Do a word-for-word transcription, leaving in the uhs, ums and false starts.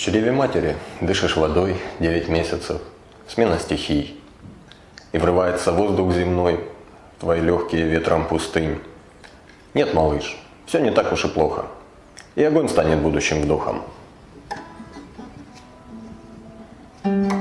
чреве матери дышишь водой девять месяцев, смена стихий. И врывается воздух земной в твои легкие ветром пустынь. Нет, малыш, все не так уж и плохо. И огонь станет будущим вдохом.